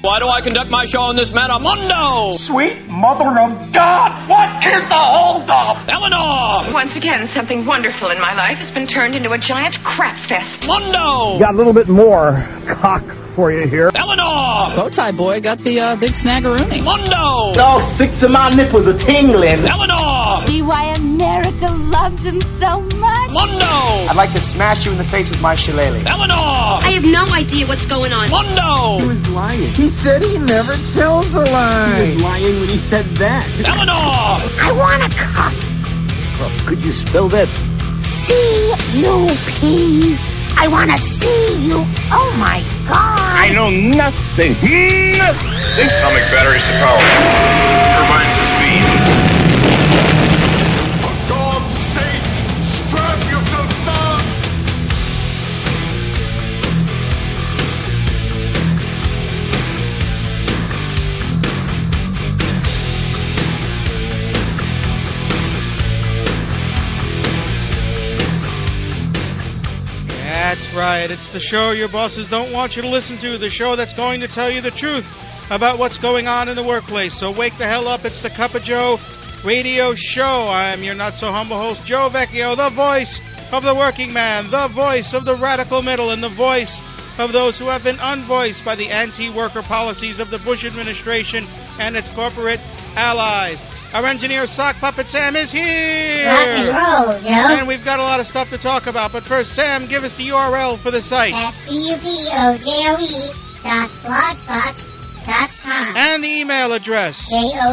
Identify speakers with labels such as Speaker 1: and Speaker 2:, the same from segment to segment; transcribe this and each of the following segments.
Speaker 1: Why do I conduct my show on this Metamundo?
Speaker 2: Sweet mother of God, what is the holdup?
Speaker 1: Eleanor!
Speaker 3: Once again, something wonderful in my life has been turned into a giant crap fest.
Speaker 1: Mundo!
Speaker 2: Got a little bit more cock for you here.
Speaker 1: Eleanor!
Speaker 4: Bowtie boy got the big snaggeroonie.
Speaker 1: Mundo!
Speaker 2: All 6 of my nipples are tingling.
Speaker 1: Eleanor!
Speaker 5: See why America loves him so much?
Speaker 1: Mundo!
Speaker 6: I'd like to smash you in the face with my shillelagh.
Speaker 1: Eleanor!
Speaker 3: I have no idea what's going on.
Speaker 1: Mundo!
Speaker 6: He was lying. He said he never tells a lie. He was lying when he said that.
Speaker 1: Eleanor!
Speaker 5: I want a cup.
Speaker 6: Well, could you spell that?
Speaker 5: C-U-P. I want to see you. Oh, my God.
Speaker 2: I know nothing. Nothing.
Speaker 7: Atomic batteries to power. Turbines to speed.
Speaker 8: For God's sake, strap yourself down.
Speaker 9: That's right. It's the show your bosses don't want you to listen to. The show that's going to tell you the truth about what's going on in the workplace. So wake the hell up. It's the Cup of Joe radio show. I'm your not-so-humble host, Joe Vecchio, the voice of the working man, the voice of the radical middle, and the voice of those who have been unvoiced by the anti-worker policies of the Bush administration and its corporate allies. Our engineer, Sock Puppet Sam, is here!
Speaker 10: Rock and roll, Joe.
Speaker 9: And we've got a lot of stuff to talk about. But first, Sam, give us the URL for the site.
Speaker 10: That's CUPOJOE.blogspot.com.
Speaker 9: And the email address.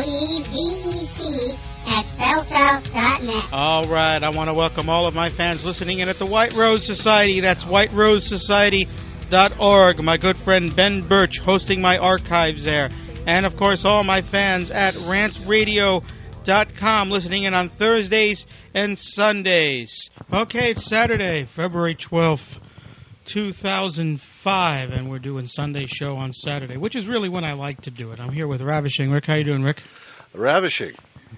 Speaker 10: JOEBEC@bellsouth.net.
Speaker 9: All right, I want to welcome all of my fans listening in at the White Rose Society. That's whiterosesociety.org. My good friend Ben Birch hosting my archives there. And, of course, all my fans at rantsradio.com listening in on Thursdays and Sundays. Okay, it's Saturday, February 12th, 2005, and we're doing Sunday show on Saturday, which is really when I like to do it. I'm here with Ravishing Rick. How you doing, Rick?
Speaker 7: Ravishing.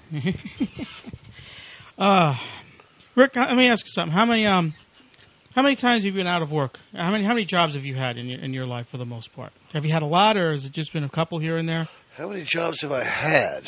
Speaker 9: Rick, let me ask you something. How many times have you been out of work? How many jobs have you had in your life for the most part? Have you had a lot, or has it just been a couple here and there?
Speaker 7: How many jobs have I had?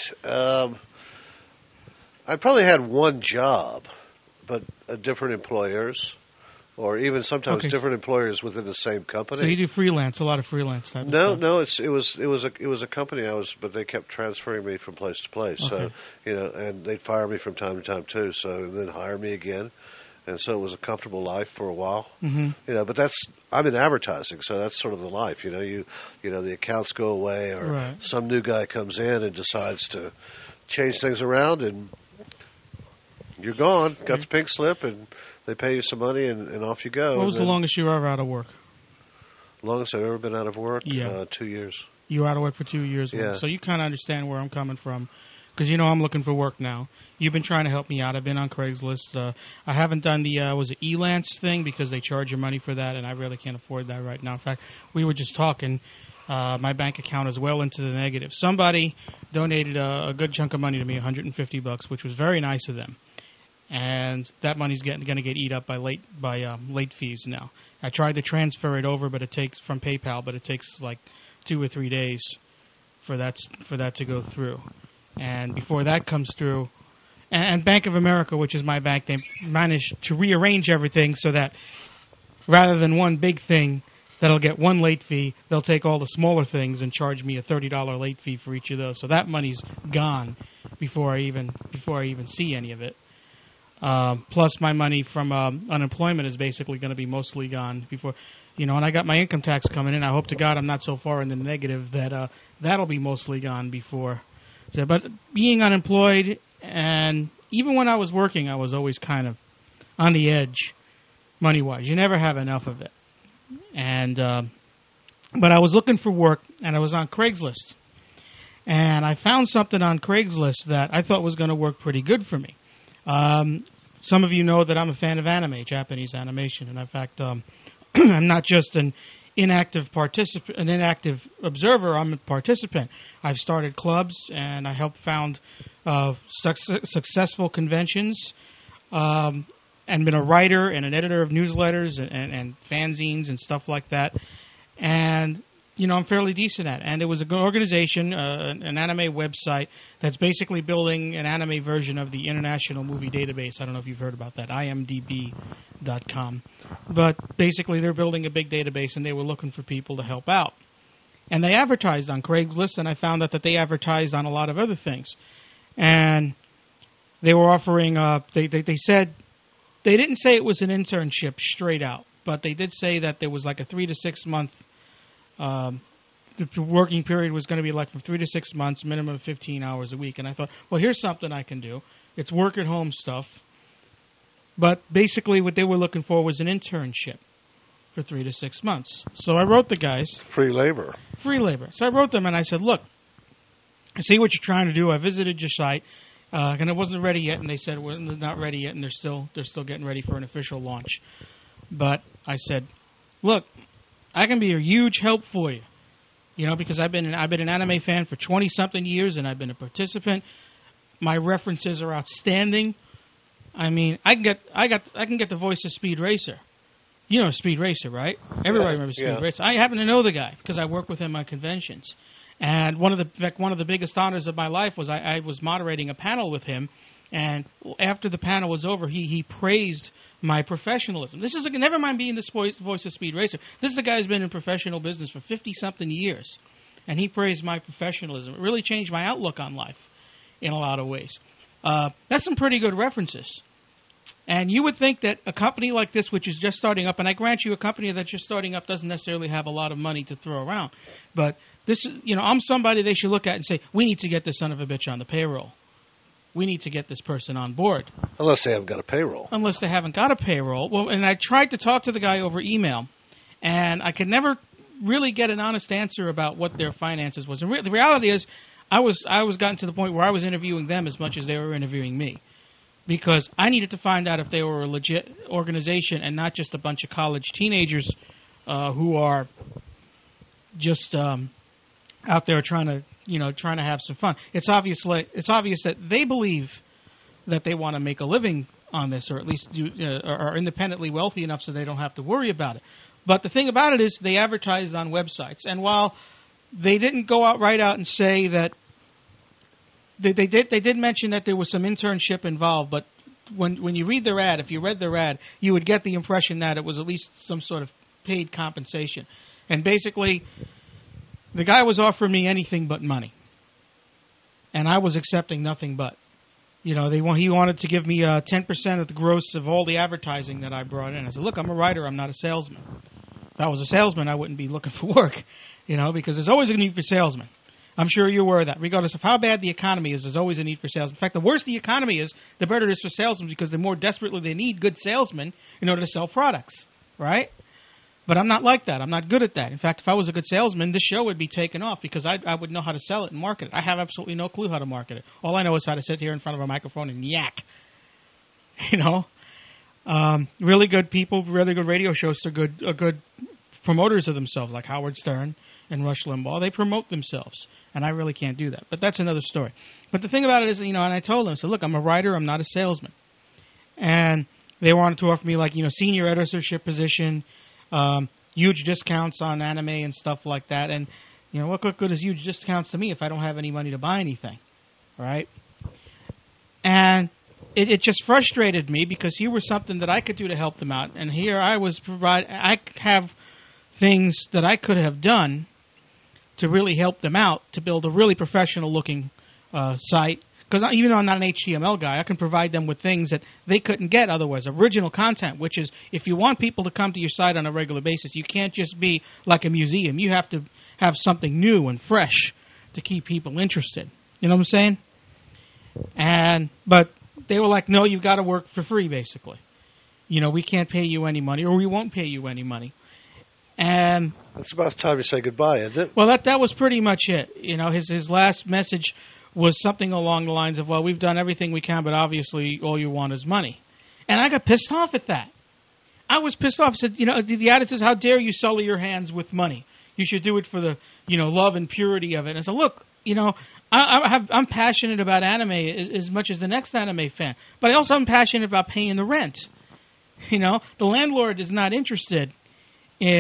Speaker 7: I probably had one job, but different employers, or even sometimes different employers within the same company.
Speaker 9: So you do freelance, a lot of freelance type
Speaker 7: No,
Speaker 9: of stuff.
Speaker 7: no, it was a company but they kept transferring me from place to place.
Speaker 9: Okay.
Speaker 7: So and they'd fire me from time to time too. So and then hire me again. And so it was a comfortable life for a while, but I'm in advertising, so that's sort of the life, the accounts go away or some new guy comes in and decides to change things around and you're gone, got the pink slip and they pay you some money and off you go.
Speaker 9: What was the longest you were ever out of work?
Speaker 7: Longest I've ever been out of work?
Speaker 9: Yeah.
Speaker 7: 2 years.
Speaker 9: You were out of work for 2 years.
Speaker 7: Yeah.
Speaker 9: So you kind of understand where I'm coming from. Because, I'm looking for work now. You've been trying to help me out. I've been on Craigslist. I haven't done the, Elance thing because they charge you money for that, and I really can't afford that right now. In fact, we were just talking. My bank account is well into the negative. Somebody donated a good chunk of money to me, $150, which was very nice of them. And that money's going to get eat up by late fees now. I tried to transfer it over, but it takes from PayPal, but it takes like 2 or 3 days for that to go through. And before that comes through, and Bank of America, which is my bank, they managed to rearrange everything so that rather than one big thing that'll get one late fee, they'll take all the smaller things and charge me a $30 late fee for each of those. So that money's gone before I even see any of it. Plus my money from unemployment is basically going to be mostly gone before, and I got my income tax coming in. I hope to God I'm not so far in the negative that that'll be mostly gone before. But being unemployed, and even when I was working, I was always kind of on the edge, money-wise. You never have enough of it. And but I was looking for work, and I was on Craigslist. And I found something on Craigslist that I thought was going to work pretty good for me. Some of you know that I'm a fan of anime, Japanese animation. And in fact, I'm not just an inactive observer. I'm a participant. I've started clubs and I helped found successful conventions, and been a writer and an editor of newsletters and fanzines and stuff like that. And I'm fairly decent at. And it was an organization, an anime website that's basically building an anime version of the International Movie Database. I don't know if you've heard about that, imdb.com. But basically they're building a big database, and they were looking for people to help out. And they advertised on Craigslist, and I found out that they advertised on a lot of other things. And they were offering, they said, they didn't say it was an internship straight out, but they did say that there was like a 3 to 6 month, the working period was going to be like from 3 to 6 months, minimum of 15 hours a week. And I thought, well, here's something I can do. It's work at home stuff. But basically what they were looking for was an internship for 3 to 6 months. So I wrote the guys.
Speaker 7: Free labor.
Speaker 9: Free labor. So I wrote them and I said, look, I see what you're trying to do. I visited your site, and it wasn't ready yet. And they said, well, it's not ready yet, and they're still getting ready for an official launch. But I said, look, I can be a huge help for you, because I've been an anime fan for 20-something years, and I've been a participant. My references are outstanding. I mean, I can get the voice of Speed Racer. You know Speed Racer, right? Everybody remembers Speed Racer. I happen to know the guy because I work with him on conventions. And one of the biggest honors of my life was I was moderating a panel with him, and after the panel was over, he praised my professionalism. This is never mind being the voice of Speed Racer. This is the guy who's been in professional business for 50-something years, and he praised my professionalism. It really changed my outlook on life in a lot of ways. That's some pretty good references. And you would think that a company like this, which is just starting up, and I grant you a company that's just starting up doesn't necessarily have a lot of money to throw around, but this is, I'm somebody they should look at and say, we need to get this son of a bitch on the payroll. We need to get this person on board.
Speaker 7: Unless they haven't got a payroll.
Speaker 9: Unless they haven't got a payroll. Well, and I tried to talk to the guy over email, and I could never really get an honest answer about what their finances was. And the reality is, I was gotten to the point where I was interviewing them as much as they were interviewing me. Because I needed to find out if they were a legit organization and not just a bunch of college teenagers who are just out there trying to have some fun. It's obvious that they believe that they want to make a living on this, or at least are independently wealthy enough so they don't have to worry about it. But the thing about it is they advertised on websites, and while they didn't go out right out and say that. They did mention that there was some internship involved, but when you read their ad, if you read their ad, you would get the impression that it was at least some sort of paid compensation. And basically, the guy was offering me anything but money. And I was accepting nothing but. He wanted to give me 10% of the gross of all the advertising that I brought in. I said, look, I'm a writer, I'm not a salesman. If I was a salesman, I wouldn't be looking for work, because there's always a need for salesmen. I'm sure you're aware of that. Regardless of how bad the economy is, there's always a need for salesmen. In fact, the worse the economy is, the better it is for salesmen because the more desperately they need good salesmen in order to sell products, right? But I'm not like that. I'm not good at that. In fact, if I was a good salesman, this show would be taken off because I would know how to sell it and market it. I have absolutely no clue how to market it. All I know is how to sit here in front of a microphone and yak. Really good people, really good radio shows are good promoters of themselves, like Howard Stern and Rush Limbaugh. They promote themselves, and I really can't do that. But that's another story. But the thing about it is, and I told them, I said, look, I'm a writer, I'm not a salesman. And they wanted to offer me, senior editorship position, huge discounts on anime and stuff like that. And, what good is huge discounts to me if I don't have any money to buy anything, right? And it just frustrated me because here was something that I could do to help them out. And here I have things that I could have done to really help them out, to build a really professional-looking site. Because even though I'm not an HTML guy, I can provide them with things that they couldn't get otherwise. Original content, which is, if you want people to come to your site on a regular basis, you can't just be like a museum. You have to have something new and fresh to keep people interested. You know what I'm saying? But they were like, no, you've got to work for free, basically. We can't pay you any money, or we won't pay you any money. And
Speaker 7: it's about time to say goodbye, isn't it?
Speaker 9: Well, that was pretty much it. His last message was something along the lines of, well, we've done everything we can, but obviously all you want is money. And I got pissed off at that. I was pissed off. I said, the attitude is, how dare you sully your hands with money? You should do it for the, love and purity of it. And I said, look, I'm passionate about anime as much as the next anime fan, but I also am passionate about paying the rent. The landlord is not interested in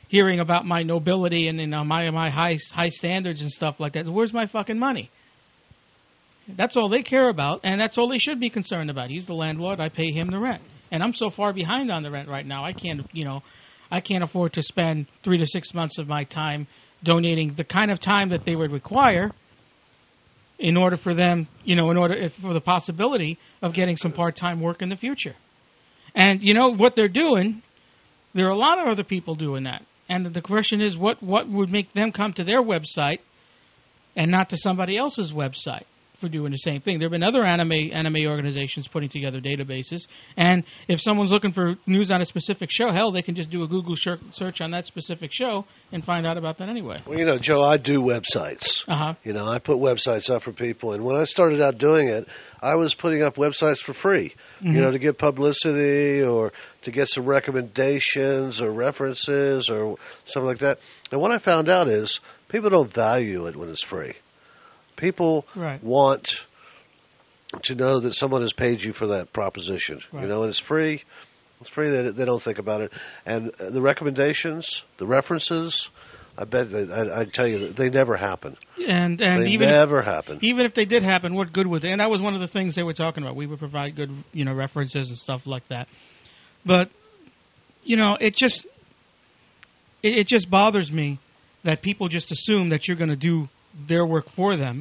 Speaker 9: hearing about my nobility and my high standards and stuff like that. Where's my fucking money? That's all they care about, and that's all they should be concerned about. He's the landlord. I pay him the rent, and I'm so far behind on the rent right now. I can't afford to spend 3 to 6 months of my time donating the kind of time that they would require in order for them, for the possibility of getting some part-time work in the future. And what they're doing, there are a lot of other people doing that. And the question is, what would make them come to their website and not to somebody else's website for doing the same thing? There have been other anime organizations putting together databases, and if someone's looking for news on a specific show, hell, they can just do a Google search on that specific show and find out about that anyway.
Speaker 7: Well, Joe, I do websites.
Speaker 9: Uh-huh.
Speaker 7: I put websites up for people, and when I started out doing it, I was putting up websites for free, to get publicity or to get some recommendations or references or something like that. And what I found out is people don't value it when it's free. People want to know that someone has paid you for that proposition. And it's free. It's free. They don't think about it. And the recommendations, the references, I bet I tell you they never happen.
Speaker 9: And
Speaker 7: they
Speaker 9: even
Speaker 7: never happen.
Speaker 9: Even if they did happen, what good would they? And that was one of the things they were talking about. We would provide good, references and stuff like that. But it just bothers me that people just assume that you're going to do their work for them.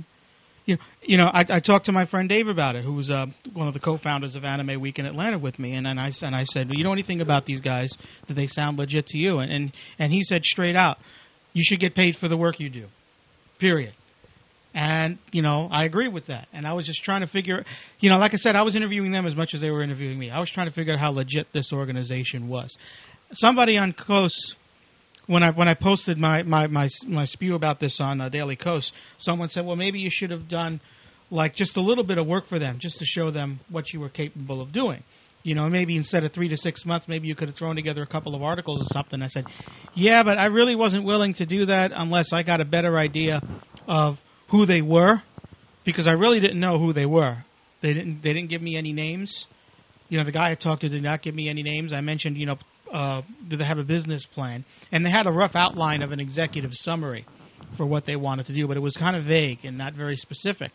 Speaker 9: I talked to my friend Dave about it, who was one of the co-founders of Anime Week in Atlanta with me, and I said, "Do you know anything about these guys? Do they sound legit to you?" And he said straight out, "You should get paid for the work you do, period." And I agree with that. And I was just trying to figure, like I said, I was interviewing them as much as they were interviewing me. I was trying to figure out how legit this organization was. Somebody on Coast, when I posted my spew about this on Daily Coast, someone said, well, maybe you should have done like just a little bit of work for them, just to show them what you were capable of doing. Maybe instead of 3 to 6 months, maybe you could have thrown together a couple of articles or something. I said, yeah, but I really wasn't willing to do that unless I got a better idea of who they were, because I really didn't know who they were. They didn't give me any names. The guy I talked to did not give me any names. I mentioned, do they have a business plan? And they had a rough outline of an executive summary for what they wanted to do, but it was kind of vague and not very specific.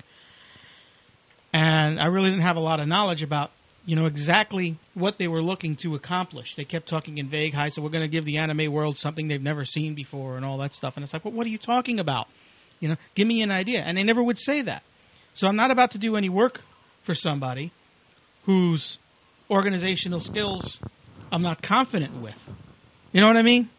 Speaker 9: And I really didn't have a lot of knowledge about, exactly what they were looking to accomplish. They kept talking in vague, so we're going to give the anime world something they've never seen before and all that stuff. And it's like, well, what are you talking about? Give me an idea. And they never would say that. So I'm not about to do any work for somebody whose organizational skills I'm not confident with. You know what I mean?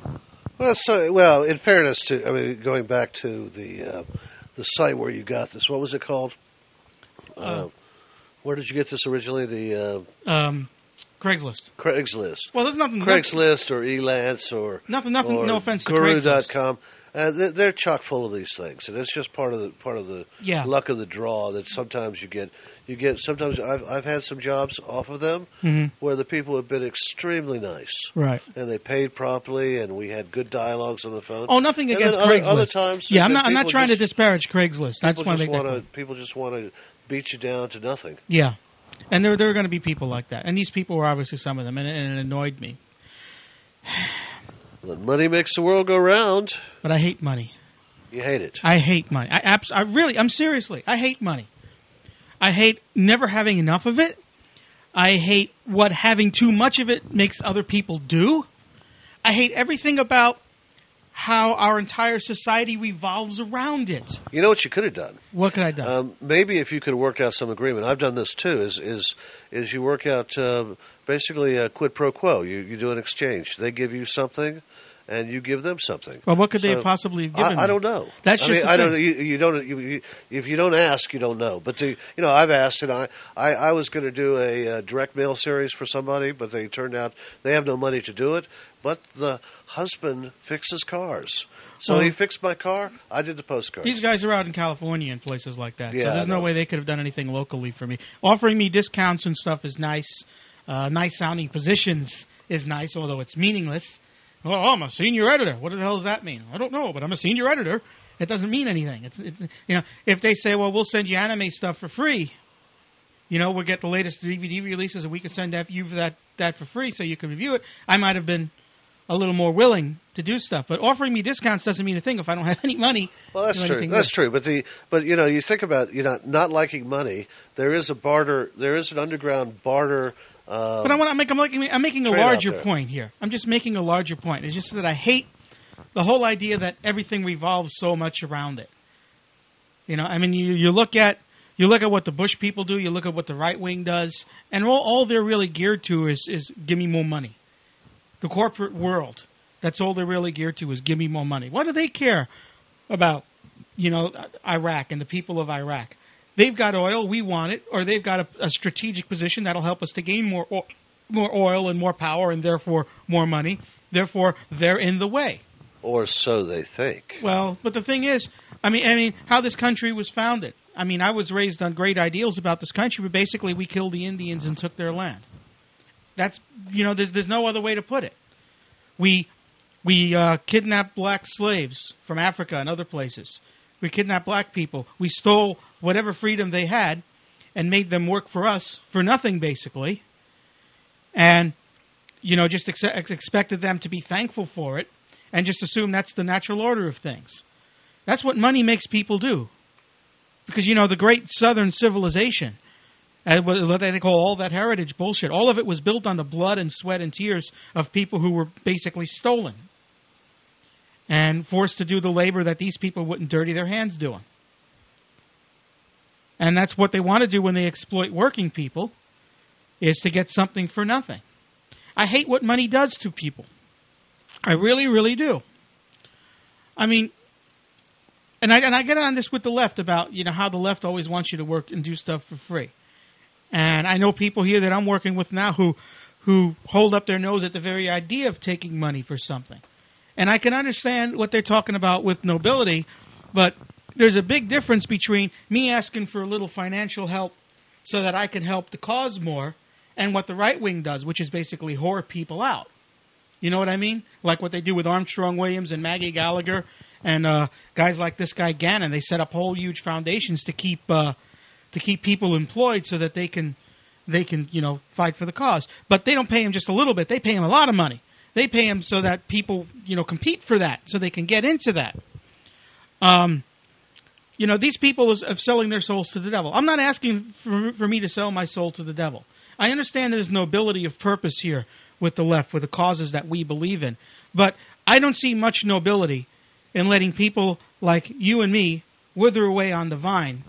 Speaker 7: Well, in fairness to, going back to the site where you got this, what was it called? Where did you get this originally? The
Speaker 9: Craigslist.
Speaker 7: Craigslist.
Speaker 9: Well, there's nothing.
Speaker 7: Craigslist or Elance or
Speaker 9: nothing.
Speaker 7: Or
Speaker 9: no offense to
Speaker 7: Guru.com. They're chock full of these things, and it's just part of the luck of the draw that sometimes you get. Sometimes I've had some jobs off of them where the people have been extremely nice,
Speaker 9: right?
Speaker 7: And they paid promptly, and we had good dialogues on the phone.
Speaker 9: Oh, nothing against Craigslist.
Speaker 7: Other times,
Speaker 9: I'm not trying to disparage Craigslist. That's why
Speaker 7: people just want to beat you down to nothing.
Speaker 9: Yeah, and there are going to be people like that, and these people were obviously some of them, and it annoyed me.
Speaker 7: Well, money makes the world go round.
Speaker 9: But I hate money.
Speaker 7: You hate it.
Speaker 9: I hate money. Seriously, I hate money. I hate never having enough of it. I hate what having too much of it makes other people do. I hate everything about how our entire society revolves around it.
Speaker 7: You know what you could have done?
Speaker 9: What could I have done?
Speaker 7: Maybe if you could have worked out some agreement. I've done this too. Is you work out basically a quid pro quo. You do an exchange. They give you something, and you give them something.
Speaker 9: Well, what could they have possibly have given me?
Speaker 7: I don't know.
Speaker 9: That's just
Speaker 7: I don't. You don't. If you don't ask, you don't know. But I've asked, and I was going to do a direct mail series for somebody, but they turned out they have no money to do it. But the husband fixes cars. So he fixed my car. I did the postcards.
Speaker 9: These guys are out in California and places like that.
Speaker 7: Yeah,
Speaker 9: so there's no way they could have done anything locally for me. Offering me discounts and stuff is nice. Nice-sounding positions is nice, although it's meaningless. Oh, I'm a senior editor. What the hell does that mean? I don't know, but I'm a senior editor. It doesn't mean anything. If they say, well, we'll send you anime stuff for free, we'll get the latest DVD releases and we can send you that for free so you can review it, I might have been a little more willing to do stuff. But offering me discounts doesn't mean a thing if I don't have any money.
Speaker 7: Well, that's true. That's true. But you know, you think about not liking money. There is a barter. There is an underground barter.
Speaker 9: But I'm making a larger point here. I'm just making a larger point. It's just that I hate the whole idea that everything revolves so much around it. You know, I mean, you look at what the Bush people do. You look at what the right wing does, and all they're really geared to is give me more money. The corporate world, that's all they're really geared to is give me more money. What do they care about, you know, Iraq and the people of Iraq? They've got oil, we want it, or they've got a strategic position that'll help us to gain more oil and more power and therefore more money. Therefore, they're in the way.
Speaker 7: Or so they think.
Speaker 9: Well, but the thing is, I mean, how this country was founded. I mean, I was raised on great ideals about this country, but basically we killed the Indians and took their land. That's, you know, there's no other way to put it. We kidnapped black slaves from Africa and other places. We kidnapped black people. We stole whatever freedom they had and made them work for us for nothing, basically. And, you know, just expected them to be thankful for it and just assume that's the natural order of things. That's what money makes people do. Because, you know, the great Southern civilization, what they call all that heritage bullshit, all of it was built on the blood and sweat and tears of people who were basically stolen and forced to do the labor that these people wouldn't dirty their hands doing. And that's what they want to do when they exploit working people, is to get something for nothing. I hate what money does to people. I really, really do. I mean, and I get on this with the left about, you know, how the left always wants you to work and do stuff for free. And I know people here that I'm working with now who hold up their nose at the very idea of taking money for something. And I can understand what they're talking about with nobility, but there's a big difference between me asking for a little financial help so that I can help the cause more and what the right wing does, which is basically whore people out. You know what I mean? Like what they do with Armstrong Williams and Maggie Gallagher and guys like this guy Gannon. They set up whole huge foundations to keep people employed so that they can you know, fight for the cause. But they don't pay them just a little bit. They pay them a lot of money. They pay them so that people, you know, compete for that, so they can get into that. You know, these people are selling their souls to the devil. I'm not asking for me to sell my soul to the devil. I understand there's nobility of purpose here with the left, with the causes that we believe in. But I don't see much nobility in letting people like you and me wither away on the vine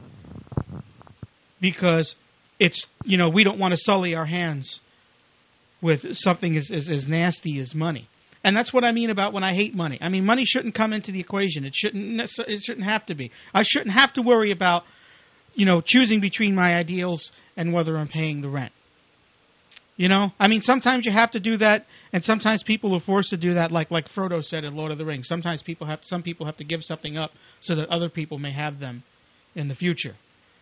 Speaker 9: because it's, you know, we don't want to sully our hands with something as nasty as money. And that's what I mean about when I hate money. I mean, money shouldn't come into the equation. It shouldn't have to be. I shouldn't have to worry about, you know, choosing between my ideals and whether I'm paying the rent. You know, I mean, sometimes you have to do that, and sometimes people are forced to do that, like Frodo said in Lord of the Rings. Sometimes some people have to give something up so that other people may have them in the future.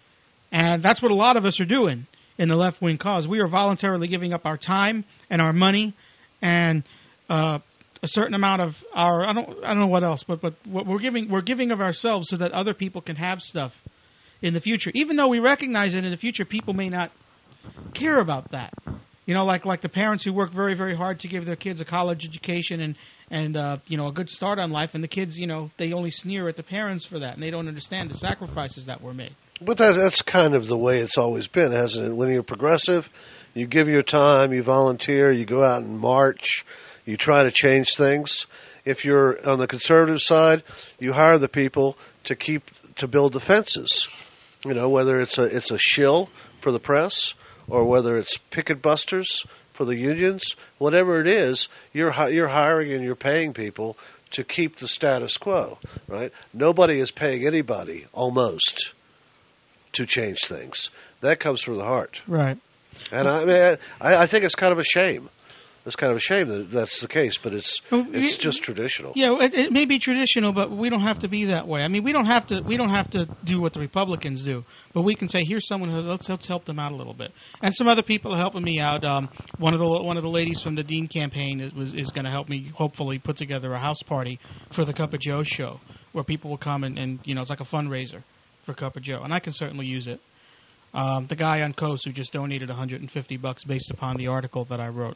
Speaker 9: And that's what a lot of us are doing in the left-wing cause. We are voluntarily giving up our time and our money and a certain amount of our I don't know what else, but what we're giving of ourselves so that other people can have stuff in the future. Even though we recognize that in the future people may not care about that. You know, like the parents who work very, very hard to give their kids a college education and you know, a good start on life, and the kids, you know, they only sneer at the parents for that, and they don't understand the sacrifices that were made.
Speaker 7: But that's kind of the way it's always been, hasn't it? When you're progressive, you give your time, you volunteer, you go out and march, you try to change things. If you're on the conservative side, you hire the people to build the fences. You know, whether it's a shill for the press, or whether it's picket busters for the unions, whatever it is, you're hiring and you're paying people to keep the status quo, right? Nobody is paying anybody, almost, to change things. That comes from the heart.
Speaker 9: Right.
Speaker 7: And I think it's kind of a shame. It's kind of a shame that that's the case, but it's just traditional.
Speaker 9: Yeah, it may be traditional, but we don't have to be that way. I mean, we don't have to do what the Republicans do, but we can say, here's someone who let's help them out a little bit. And some other people are helping me out. One of the ladies from the Dean campaign is going to help me hopefully put together a house party for the Cup of Joe show, where people will come and you know, it's like a fundraiser for Cup of Joe, and I can certainly use it. The guy on Coast who just donated $150 based upon the article that I wrote.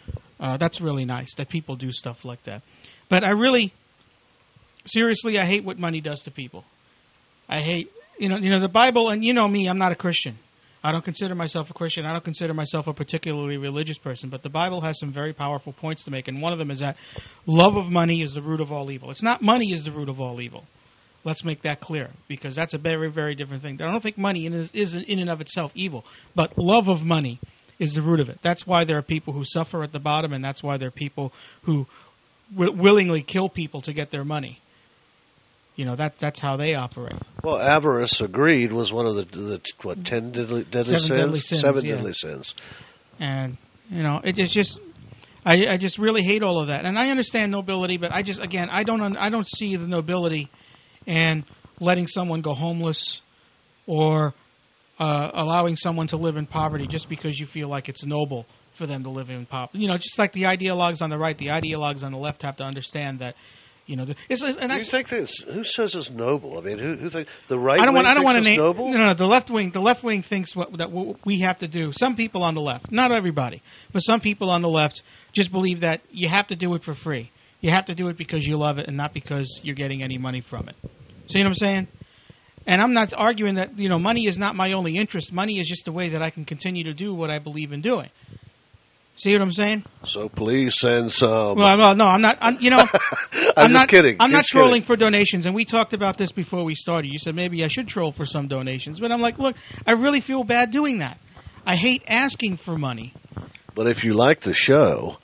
Speaker 9: That's really nice that people do stuff like that. But I really, seriously, I hate what money does to people. I hate, the Bible, and you know me, I'm not a Christian. I don't consider myself a Christian. I don't consider myself a particularly religious person. But the Bible has some very powerful points to make, and one of them is that love of money is the root of all evil. It's not money is the root of all evil. Let's make that clear, because that's a very, very different thing. I don't think money is in and of itself evil, but love of money is the root of it. That's why there are people who suffer at the bottom, and that's why there are people who willingly kill people to get their money. That's how they operate.
Speaker 7: Well, avarice, greed was one of the 10 deadly sins? Seven deadly sins.
Speaker 9: And, it's just, I just really hate all of that. And I understand nobility, but I don't see the nobility in letting someone go homeless or allowing someone to live in poverty just because you feel like it's noble for them to live in poverty. Just like the ideologues on the right, the ideologues on the left have to understand that. Do you
Speaker 7: think this? Who says it's noble? I mean, who thinks the right
Speaker 9: wing
Speaker 7: thinks it's noble?
Speaker 9: No. The left wing thinks that we have to do. Some people on the left, not everybody, but some people on the left just believe that you have to do it for free. You have to do it because you love it and not because you're getting any money from it. See what I'm saying? And I'm not arguing that money is not my only interest. Money is just the way that I can continue to do what I believe in doing. See what I'm saying?
Speaker 7: So please send some.
Speaker 9: Well, no, I'm not. I'm
Speaker 7: just kidding.
Speaker 9: I'm not trolling for donations, and we talked about this before we started. You said maybe I should troll for some donations, but I'm like, look, I really feel bad doing that. I hate asking for money.
Speaker 7: But if you like the show,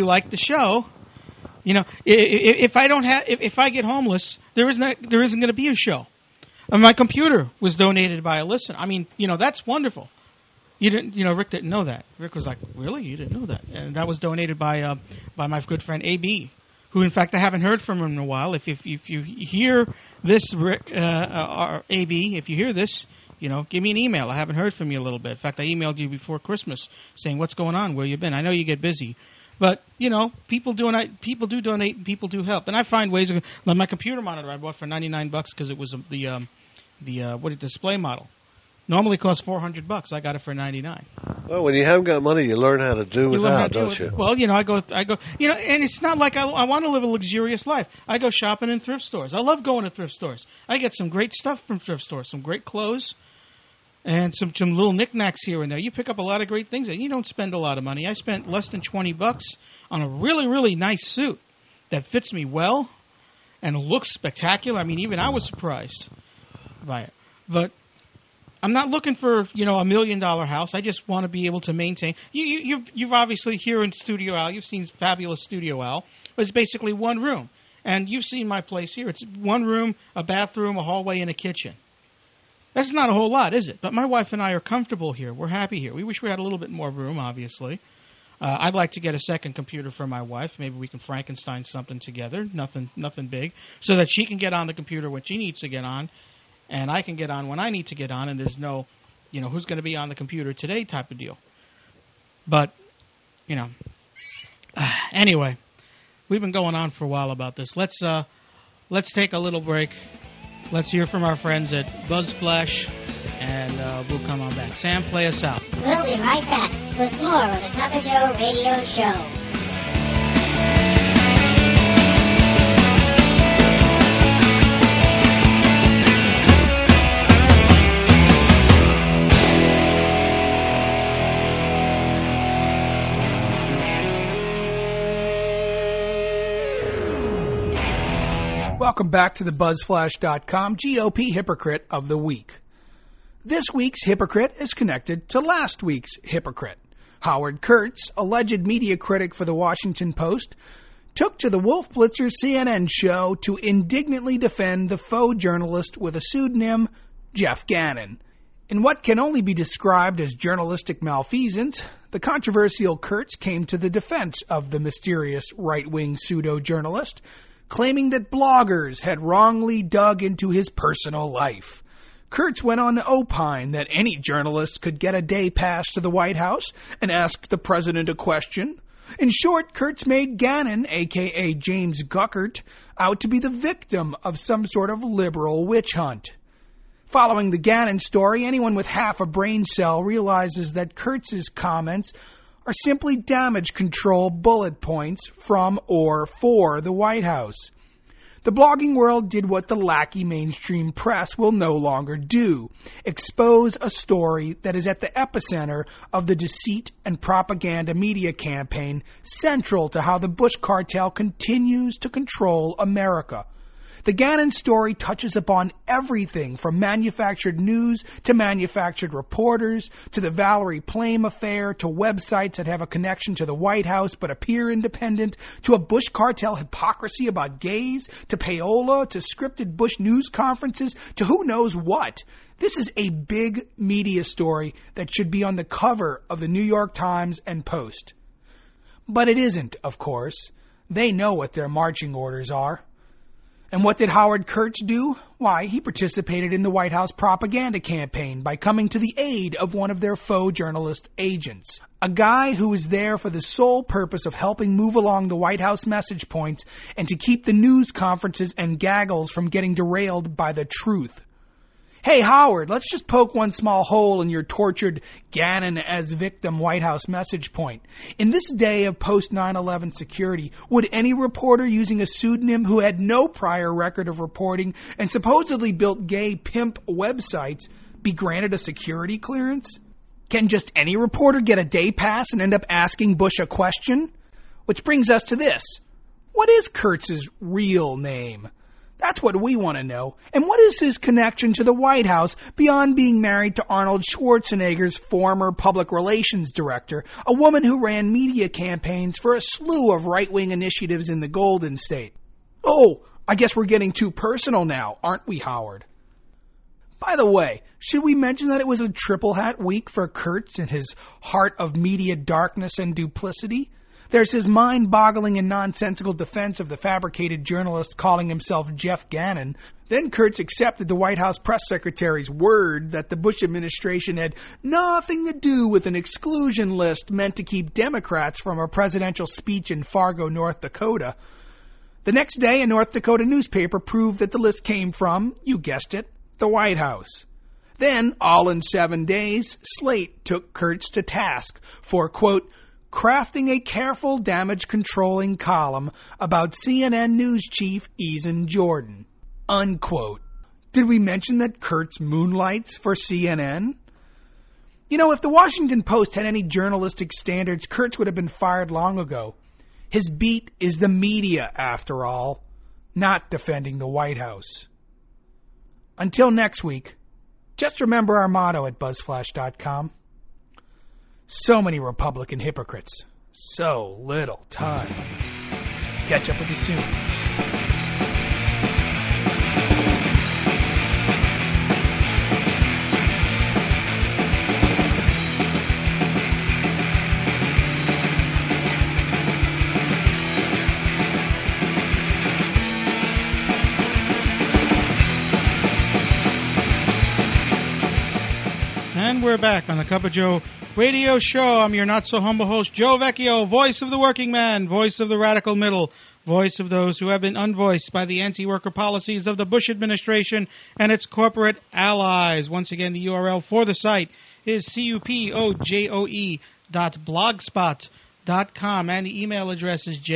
Speaker 7: if I get homeless, there isn't going to be a show. And my computer was donated by a listener. I mean, that's wonderful. You didn't, Rick didn't know that. Rick was like, really? You didn't know that? And that was donated by my good friend AB, who, in fact, I haven't heard from him in a while. If you hear this, Rick, or AB, if you hear this, give me an email. I haven't heard from you a little bit. In fact, I emailed you before Christmas saying, what's going on? Where you been? I know you get busy. But, people do donate and people do help. And I find ways of, like my computer monitor I bought for $99 because it was the display model. Normally costs $400. I got it for $99. Well, when you haven't got money, you learn how to do without, don't you?
Speaker 9: Well, I go, and it's not like I want to live a luxurious life. I go shopping in thrift stores. I love going to thrift stores. I get some great stuff from thrift stores, some great clothes, and some little knickknacks here and there. You pick up a lot of great things, and you don't spend a lot of money. I spent less than $20 on a really, really nice suit that fits me well and looks spectacular. I mean, even I was surprised by it. But I'm not looking for, $1 million house. I just want to be able to maintain. You've obviously here in Studio Al, you've seen fabulous Studio Al, but it's basically one room. And you've seen my place here. It's one room, a bathroom, a hallway, and a kitchen. That's not a whole lot, is it? But my wife and I are comfortable here. We're happy here. We wish we had a little bit more room, obviously. I'd like to get a second computer for my wife. Maybe we can Frankenstein something together. Nothing big. So that she can get on the computer when she needs to get on. And I can get on when I need to get on, and there's no, who's going to be on the computer today type of deal. But, anyway, we've been going on for a while about this. Let's take a little break. Let's hear from our friends at BuzzFlash, and we'll come on back. Sam, play us out.
Speaker 10: We'll be right back with more of the Tucker Joe Radio Show.
Speaker 11: Welcome back to the BuzzFlash.com GOP Hypocrite of the Week. This week's hypocrite is connected to last week's hypocrite. Howard Kurtz, alleged media critic for the Washington Post, took to the Wolf Blitzer CNN show to indignantly defend the faux journalist with a pseudonym, Jeff Gannon. In what can only be described as journalistic malfeasance, the controversial Kurtz came to the defense of the mysterious right-wing pseudo-journalist, claiming that bloggers had wrongly dug into his personal life. Kurtz went on to opine that any journalist could get a day pass to the White House and ask the president a question. In short, Kurtz made Gannon, a.k.a. James Guckert, out to be the victim of some sort of liberal witch hunt. Following the Gannon story, anyone with half a brain cell realizes that Kurtz's comments are simply damage control bullet points from or for the White House. The blogging world did what the lackey mainstream press will no longer do: expose a story that is at the epicenter of the deceit and propaganda media campaign central to how the Bush cartel continues to control America. The Gannon story touches upon everything from manufactured news to manufactured reporters, to the Valerie Plame affair, to websites that have a connection to the White House but appear independent, to a Bush cartel hypocrisy about gays, to payola, to scripted Bush news conferences, to who knows what. This is a big media story that should be on the cover of the New York Times and Post. But it isn't, of course. They know what their marching orders are. And what did Howard Kurtz do? Why, he participated in the White House propaganda campaign by coming to the aid of one of their faux journalist agents. A guy who was there for the sole purpose of helping move along the White House message points and to keep the news conferences and gaggles from getting derailed by the truth. Hey, Howard, let's just poke one small hole in your tortured Gannon as victim White House message point. In this day of post-9/11 security, would any reporter using a pseudonym who had no prior record of reporting and supposedly built gay pimp websites be granted a security clearance? Can just any reporter get a day pass and end up asking Bush a question? Which brings us to this. What is Kurtz's real name? That's what we want to know. And what is his connection to the White House beyond being married to Arnold Schwarzenegger's former public relations director, a woman who ran media campaigns for a slew of right-wing initiatives in the Golden State? Oh, I guess we're getting too personal now, aren't we, Howard? By the way, should we mention that it was a triple hat week for Kurtz and his heart of media darkness and duplicity? There's his mind-boggling and nonsensical defense of the fabricated journalist calling himself Jeff Gannon. Then Kurtz accepted the White House press secretary's word that the Bush administration had nothing to do with an exclusion list meant to keep Democrats from a presidential speech in Fargo, North Dakota. The next day, a North Dakota newspaper proved that the list came from, you guessed it, the White House. Then, all in 7 days, Slate took Kurtz to task for, quote, crafting a careful damage-controlling column about CNN news chief Eason Jordan, unquote. Did we mention that Kurtz moonlights for CNN? You know, if the Washington Post had any journalistic standards, Kurtz would have been fired long ago. His beat is the media, after all, not defending the White House. Until next week, just remember our motto at BuzzFlash.com. So many Republican hypocrites. So little time. Catch up with you soon.
Speaker 9: And we're back on the Cup of Joe radio show. I'm your not-so-humble host, Joe Vecchio, voice of the working man, voice of the radical middle, voice of those who have been unvoiced by the anti-worker policies of the Bush administration and its corporate allies. Once again, the URL for the site is cupojoe.blogspot.com, and the email address is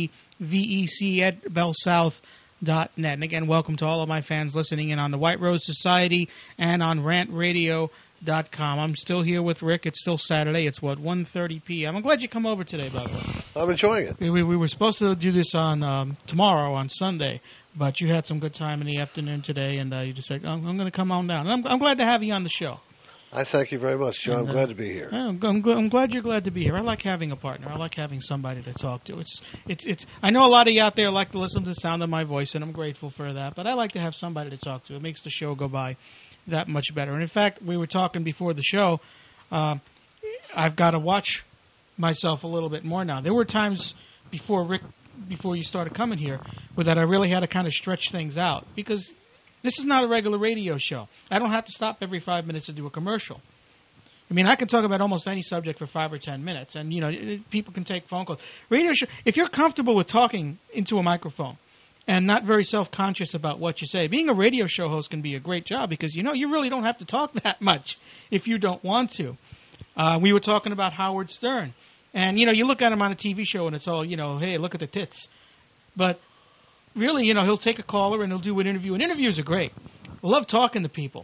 Speaker 9: joevec@bellsouth.net. And again, welcome to all of my fans listening in on the White Rose Society and on rantradio.com. I'm still here with Rick. It's still Saturday. It's, 1:30 p.m. I'm glad you come over today, by the way.
Speaker 7: I'm enjoying it.
Speaker 9: We were supposed to do this on tomorrow, on Sunday, but you had some good time in the afternoon today, and you just said, I'm going to come on down. And I'm glad to have you on the show.
Speaker 7: I thank you very much, Joe. I'm glad to be here.
Speaker 9: I'm glad you're glad to be here. I like having a partner. I like having somebody to talk to. It's. I know a lot of you out there like to listen to the sound of my voice, and I'm grateful for that, but I like to have somebody to talk to. It makes the show go by that much better. And in fact, we were talking before the show, I've got to watch myself a little bit more now. There were times before you started coming here, where that I really had to kind of stretch things out, because this is not a regular radio show. I don't have to stop every 5 minutes to do a commercial. I mean, I can talk about almost any subject for 5 or 10 minutes, and, people can take phone calls. Radio show, if you're comfortable with talking into a microphone and not very self-conscious about what you say, being a radio show host can be a great job, because, you really don't have to talk that much if you don't want to. We were talking about Howard Stern. And, you look at him on a TV show and it's all, hey, look at the tits. But really, he'll take a caller and he'll do an interview. And interviews are great. I love talking to people.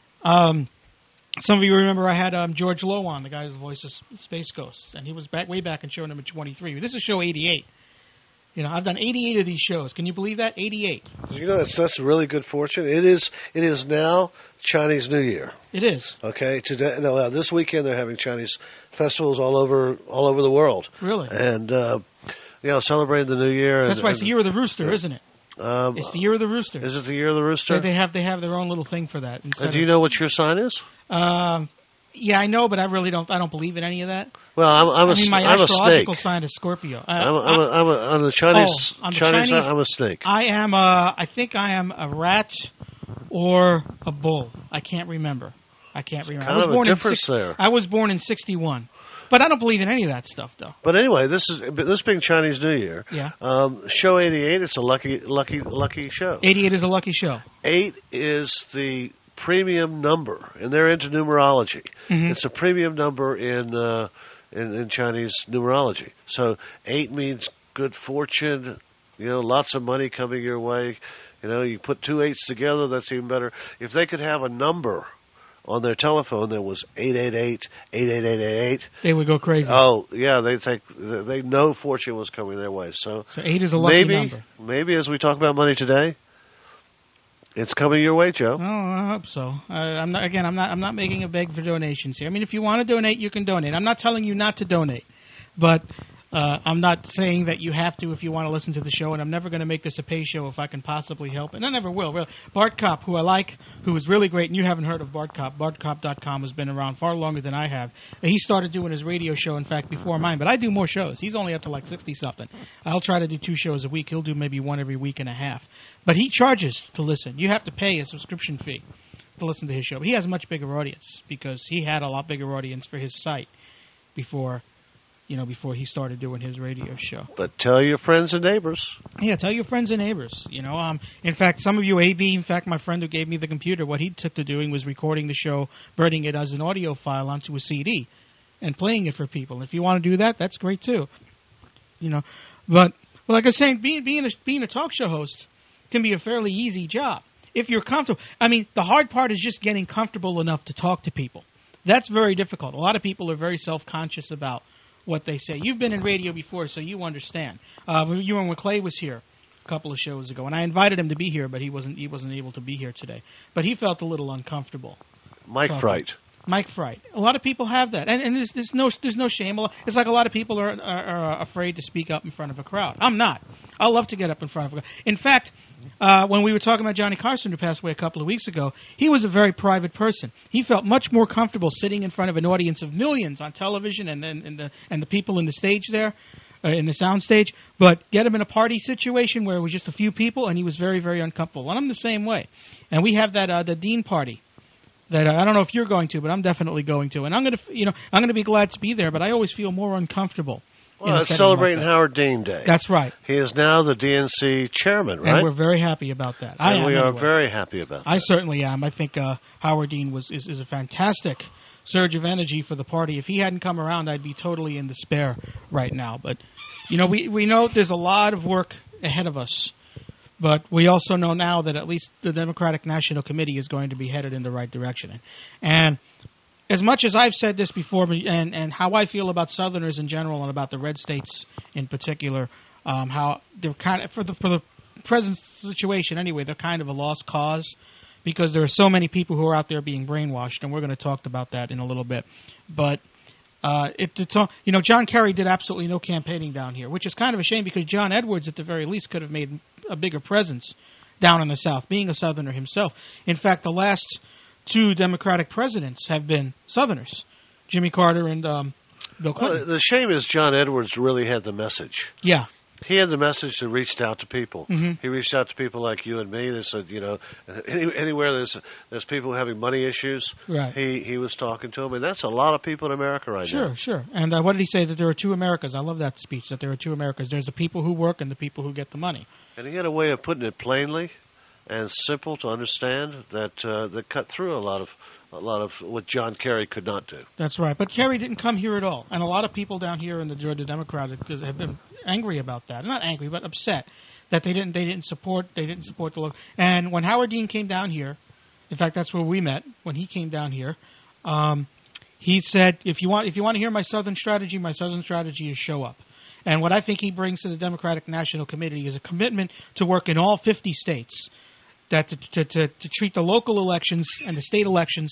Speaker 9: Some of you remember I had George Lowe on, the guy who's the voice of Space Ghost. And he was way back in show number 23. This is show 88. I've done 88 of these shows. Can you believe that? 88.
Speaker 7: That's really good fortune. It is now Chinese New Year.
Speaker 9: It is.
Speaker 7: Okay. This weekend they're having Chinese festivals all over the world.
Speaker 9: Really?
Speaker 7: And celebrating the New Year.
Speaker 9: That's why it's the Year of the Rooster, isn't it? It's the Year of the Rooster.
Speaker 7: Is it the Year of the Rooster?
Speaker 9: They have their own little thing for that.
Speaker 7: Do you know what your sign is?
Speaker 9: Yeah, I know, but I really don't. I don't believe in any of that.
Speaker 7: Well, I'm a snake.
Speaker 9: My astrological sign is Scorpio.
Speaker 7: On the Chinese. Chinese, I'm a snake.
Speaker 9: I am. I think I am a rat or a bull. I can't remember.
Speaker 7: Kind of a difference there.
Speaker 9: I was born in '61, but I don't believe in any of that stuff, though.
Speaker 7: But anyway, this being Chinese New Year.
Speaker 9: Yeah.
Speaker 7: Show 88. It's a lucky show.
Speaker 9: 88 is a lucky show.
Speaker 7: 8 is the premium number, and they're into numerology. Mm-hmm. It's a premium number in Chinese numerology. So 8 means good fortune, lots of money coming your way. You put 2 8s together, that's even better. If they could have a number on their telephone that was 888-88888,
Speaker 9: they would go crazy.
Speaker 7: Oh, yeah, they know fortune was coming their way. So
Speaker 9: 8 is a lucky number.
Speaker 7: Maybe as we talk about money today, it's coming your way, Joe.
Speaker 9: Oh, I hope so. I'm not making a beg for donations here. I mean, if you want to donate, you can donate. I'm not telling you not to donate, but I'm not saying that you have to if you want to listen to the show. And I'm never going to make this a pay show if I can possibly help. And I never will. Really. Bart Kopp, who I like, who is really great, and you haven't heard of Bart Kopp. BartKopp.com has been around far longer than I have. He started doing his radio show, in fact, before mine. But I do more shows. He's only up to like 60-something. I'll try to do 2 shows a week. He'll do maybe 1 every week and a half. But he charges to listen. You have to pay a subscription fee to listen to his show. He has a much bigger audience because he had a lot bigger audience for his site before he started doing his radio show. But
Speaker 7: tell your friends and neighbors.
Speaker 9: Yeah, tell your friends and neighbors. In fact, some of you, in fact, my friend who gave me the computer, what he took to doing was recording the show, burning it as an audio file onto a CD, and playing it for people. And if you want to do that, that's great too. But like I was saying, being a talk show host can be a fairly easy job if you're comfortable. I mean, the hard part is just getting comfortable enough to talk to people. That's very difficult. A lot of people are very self-conscious about what they say. You've been in radio before, so you understand. When Clay was here a couple of shows ago, and I invited him to be here, but he wasn't able to be here today. But he felt a little uncomfortable.
Speaker 7: Mike Fright.
Speaker 9: A lot of people have that, and there's no shame. It's like a lot of people are afraid to speak up in front of a crowd. I'm not. I love to get up in front of a crowd. In fact, when we were talking about Johnny Carson, who passed away a couple of weeks ago, he was a very private person. He felt much more comfortable sitting in front of an audience of millions on television and the people in the stage there, in the sound stage. But get him in a party situation where it was just a few people, and he was very, very uncomfortable. And I'm the same way. And we have that the Dean party. That I don't know if you're going to, but I'm definitely going to, and I'm going to be glad to be there. But I always feel more uncomfortable.
Speaker 7: Well, it's celebrating Howard Dean Day.
Speaker 9: That's right.
Speaker 7: He is now the DNC chairman, right?
Speaker 9: And we're very happy about that.
Speaker 7: We are very happy about that.
Speaker 9: I certainly am. I think Howard Dean is a fantastic surge of energy for the party. If he hadn't come around, I'd be totally in despair right now. But we know there's a lot of work ahead of us. But we also know now that at least the Democratic National Committee is going to be headed in the right direction. And as much as I've said this before, and how I feel about Southerners in general and about the red states in particular, how they're kind of, for the present situation anyway, they're kind of a lost cause because there are so many people who are out there being brainwashed, and we're going to talk about that in a little bit. But John Kerry did absolutely no campaigning down here, which is kind of a shame because John Edwards, at the very least, could have made a bigger presence down in the South, being a Southerner himself. In fact, the last 2 Democratic presidents have been Southerners, Jimmy Carter and Bill Clinton.
Speaker 7: The shame is John Edwards really had the message.
Speaker 9: Yeah.
Speaker 7: He had the message that reached out to people.
Speaker 9: Mm-hmm.
Speaker 7: He reached out to people like you and me. That said, anywhere there's people having money issues,
Speaker 9: right.
Speaker 7: He was talking to them, and that's a lot of people in America right now.
Speaker 9: Sure. And what did he say? That there are 2 Americas. I love that speech. That there are 2 Americas. There's the people who work and the people who get the money.
Speaker 7: And he had a way of putting it plainly. and simple to understand that cut through a lot of what John Kerry could not do.
Speaker 9: That's right. But Kerry didn't come here at all, and a lot of people down here in the Georgia Democrats have been angry about that. Not angry, but upset that they didn't support the local. And when Howard Dean came down here, in fact, that's where we met. When he came down here, he said, "If you want to hear my Southern strategy is show up." And what I think he brings to the Democratic National Committee is a commitment to work in all 50 states, that to treat the local elections and the state elections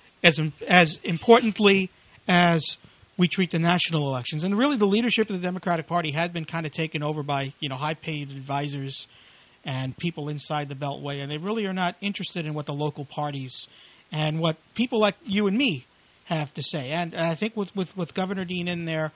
Speaker 9: as importantly as we treat the national elections. And really, the leadership of the Democratic Party had been kind of taken over by high-paid advisors and people inside the Beltway, and they really are not interested in what the local parties and what people like you and me have to say. And I think with Governor Dean in there,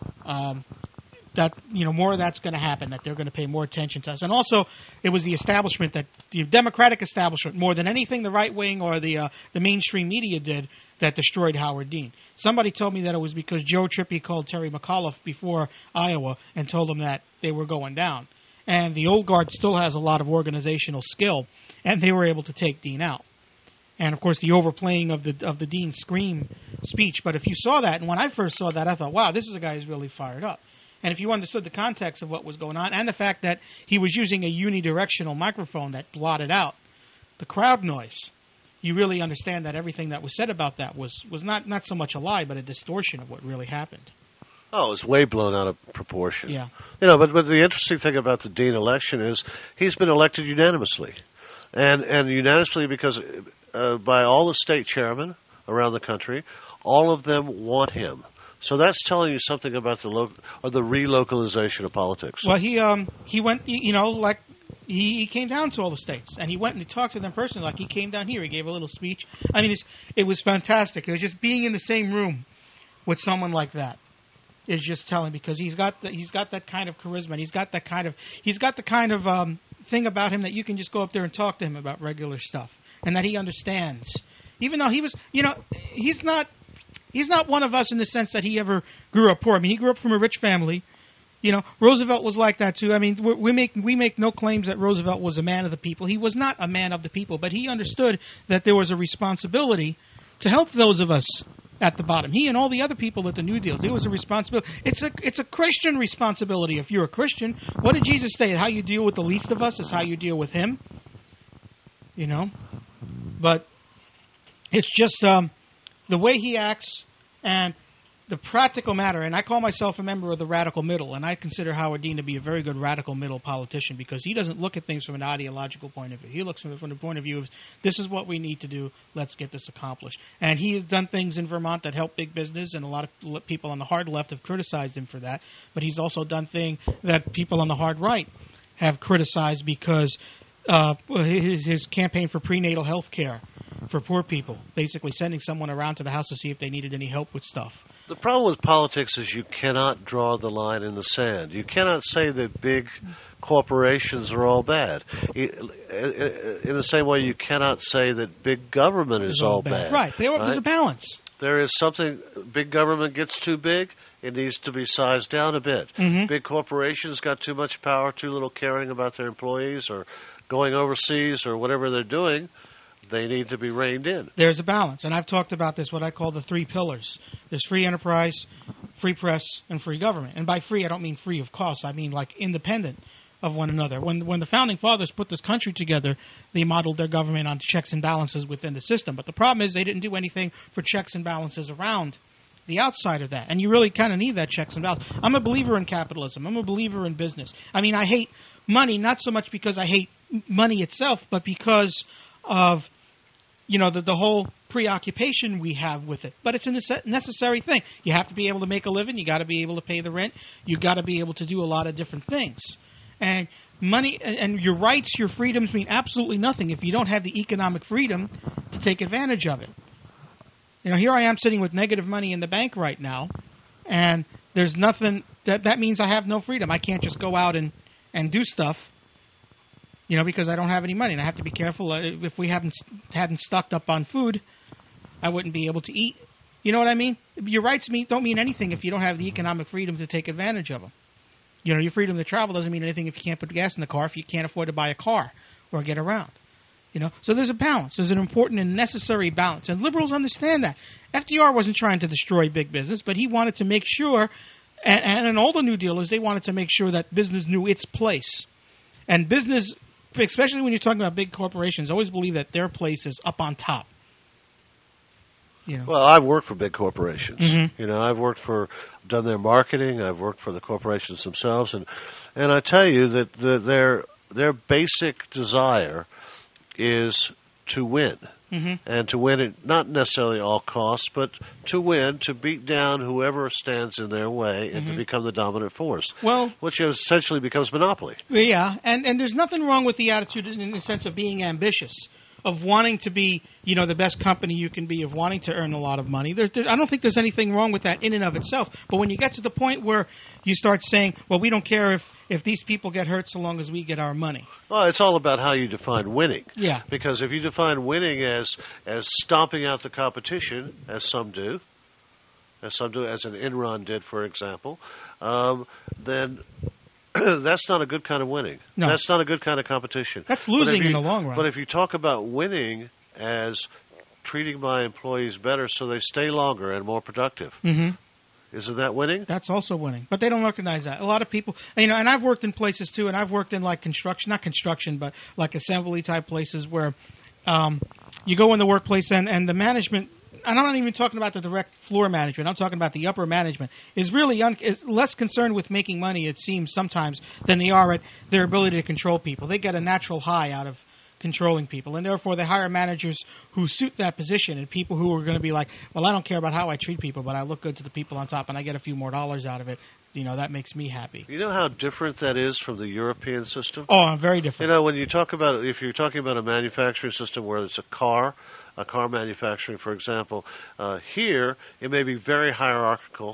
Speaker 9: that more of that's going to happen, that they're going to pay more attention to us. And also, it was the establishment, that the Democratic establishment, more than anything the right wing or the mainstream media did, that destroyed Howard Dean. Somebody told me that it was because Joe Trippi called Terry McAuliffe before Iowa and told him that they were going down. And the old guard still has a lot of organizational skill, and they were able to take Dean out. And, of course, the overplaying of the Dean Scream speech. But if you saw that, and when I first saw that, I thought, wow, this is a guy who's really fired up. And if you understood the context of what was going on and the fact that he was using a unidirectional microphone that blotted out the crowd noise, you really understand that everything that was said about that was not so much a lie, but a distortion of what really happened.
Speaker 7: Oh, it was way blown out of proportion.
Speaker 9: Yeah.
Speaker 7: But the interesting thing about the Dean election is he's been elected unanimously. And unanimously because by all the state chairmen around the country, all of them want him. So that's telling you something about the relocalization of politics.
Speaker 9: Well, he went, he came down to all the states, and he went and he talked to them personally, like he came down here. He gave a little speech. I mean, it was fantastic. It was just being in the same room with someone like that is just telling, because he's got that kind of charisma, and he's got the kind of thing about him that you can just go up there and talk to him about regular stuff, and that he understands. Even though he was, he's not one of us in the sense that he ever grew up poor. I mean, he grew up from a rich family. Roosevelt was like that too. I mean, we make no claims that Roosevelt was a man of the people. He was not a man of the people, but he understood that there was a responsibility to help those of us at the bottom. He and all the other people at the New Deal, there was a responsibility. It's a Christian responsibility. If you're a Christian, what did Jesus say? How you deal with the least of us is how you deal with him. But it's just the way he acts and the practical matter. And I call myself a member of the radical middle, and I consider Howard Dean to be a very good radical middle politician, because he doesn't look at things from an ideological point of view. He looks from the point of view of, this is what we need to do, let's get this accomplished. And he has done things in Vermont that help big business, and a lot of people on the hard left have criticized him for that. But he's also done things that people on the hard right have criticized, because his campaign for prenatal health care for poor people, basically sending someone around to the house to see if they needed any help with stuff.
Speaker 7: The problem with politics is you cannot draw the line in the sand. You cannot say that big corporations are all bad. In the same way, you cannot say that big government is all bad.
Speaker 9: Right. There's a balance.
Speaker 7: There is something, big government gets too big, it needs to be sized down a bit.
Speaker 9: Mm-hmm.
Speaker 7: Big corporations got too much power, too little caring about their employees, or going overseas, or whatever they're doing. They need to be reined in.
Speaker 9: There's a balance, and I've talked about this, what I call the three pillars. There's free enterprise, free press, and free government. And by free, I don't mean free of cost. I mean like independent of one another. When the Founding Fathers put this country together, they modeled their government on checks and balances within the system. But the problem is they didn't do anything for checks and balances around the outside of that. And you really kind of need that checks and balances. I'm a believer in capitalism. I'm a believer in business. I mean, I hate money, not so much because I hate money itself, but because of the whole preoccupation we have with it. But it's a necessary thing. You have to be able to make a living. You got to be able to pay the rent. You got to be able to do a lot of different things. And money and your rights, your freedoms mean absolutely nothing if you don't have the economic freedom to take advantage of it. Here I am sitting with negative money in the bank right now, and there's nothing that means I have no freedom. I can't just go out and do stuff. Because I don't have any money, and I have to be careful. If we hadn't stocked up on food, I wouldn't be able to eat. You know what I mean? Your rights don't mean anything if you don't have the economic freedom to take advantage of them. Your freedom to travel doesn't mean anything if you can't put gas in the car, if you can't afford to buy a car. or get around. So there's a balance. There's an important and necessary balance, and liberals understand that. FDR wasn't trying to destroy big business, but he wanted to make sure, and all the New Dealers, they wanted to make sure that business knew its place. And business, especially when you're talking about big corporations, always believe that their place is up on top.
Speaker 7: Well, I've worked for big corporations.
Speaker 9: Mm-hmm.
Speaker 7: I've done their marketing. I've worked for the corporations themselves, and I tell you that their basic desire is to win, and to win at not necessarily all costs, but to win, to beat down whoever stands in their way, and to become the dominant force.
Speaker 9: Well,
Speaker 7: which essentially becomes monopoly.
Speaker 9: Yeah, and there's nothing wrong with the attitude in the sense of being ambitious, of wanting to be, the best company you can be, of wanting to earn a lot of money. I don't think there's anything wrong with that in and of itself. But when you get to the point where you start saying, well, we don't care if these people get hurt so long as we get our money.
Speaker 7: Well, it's all about how you define winning.
Speaker 9: Yeah.
Speaker 7: Because if you define winning as stomping out the competition, as some do, as an Enron did, for example, then that's not a good kind of winning.
Speaker 9: No.
Speaker 7: That's not a good kind of competition.
Speaker 9: That's losing in the long run.
Speaker 7: But if you talk about winning as treating my employees better so they stay longer and more productive, isn't that winning?
Speaker 9: That's also winning. But they don't recognize that. A lot of people, and I've worked in places too, and I've worked in like construction, not construction, but like assembly type places where you go in the workplace and the management, and I'm not even talking about the direct floor management. I'm talking about the upper management. Is really is less concerned with making money, it seems sometimes, than they are at their ability to control people. They get a natural high out of controlling people, and therefore they hire managers who suit that position, and people who are going to be like, well, I don't care about how I treat people, but I look good to the people on top, and I get a few more dollars out of it. That makes me happy.
Speaker 7: You know how different that is from the European system?
Speaker 9: Oh, very different.
Speaker 7: When you talk about, if you're talking about a manufacturing system where it's a car manufacturing, for example, here it may be very hierarchical,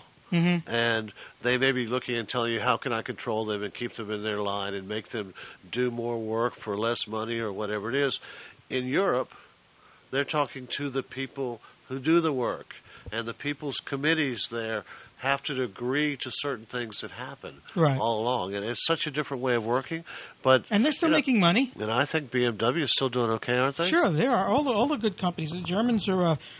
Speaker 7: and they may be looking and telling you, how can I control them and keep them in their line and make them do more work for less money or whatever it is. In Europe, they're talking to the people who do the work, and the people's committees there have to agree to certain things that happen all along. And it's such a different way of working. And
Speaker 9: they're still making money.
Speaker 7: And I think BMW is still doing okay, aren't they?
Speaker 9: Sure, they are. All the good companies. The Germans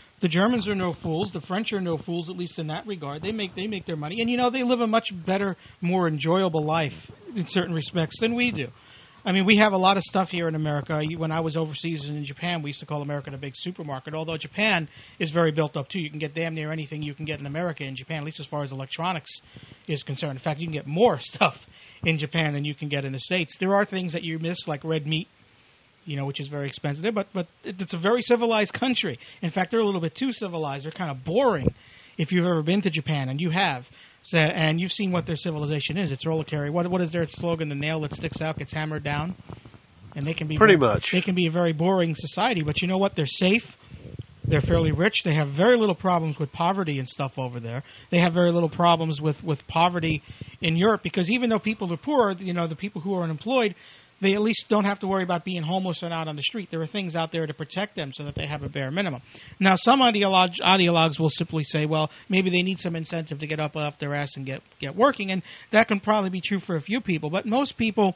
Speaker 9: are no fools. The French are no fools, at least in that regard. They make their money. And, they live a much better, more enjoyable life in certain respects than we do. I mean, we have a lot of stuff here in America. When I was overseas in Japan, we used to call America the big supermarket, although Japan is very built up, too. You can get damn near anything you can get in America in Japan, at least as far as electronics is concerned. In fact, you can get more stuff in Japan than you can get in the States. There are things that you miss, like red meat, which is very expensive there, but it's a very civilized country. In fact, they're a little bit too civilized. They're kind of boring if you've ever been to Japan, and you have. So, and you've seen what their civilization is. It's roller carry. What is their slogan? The nail that sticks out gets hammered down. And they can be
Speaker 7: pretty much.
Speaker 9: They can be a very boring society, but you know what? They're safe. They're fairly rich. They have very little problems with poverty and stuff over there. They have very little problems with poverty in Europe, because even though people are poor, the people who are unemployed, they at least don't have to worry about being homeless and out on the street. There are things out there to protect them so that they have a bare minimum. Now, some ideologues will simply say, well, maybe they need some incentive to get up off their ass and get working, and that can probably be true for a few people. But most people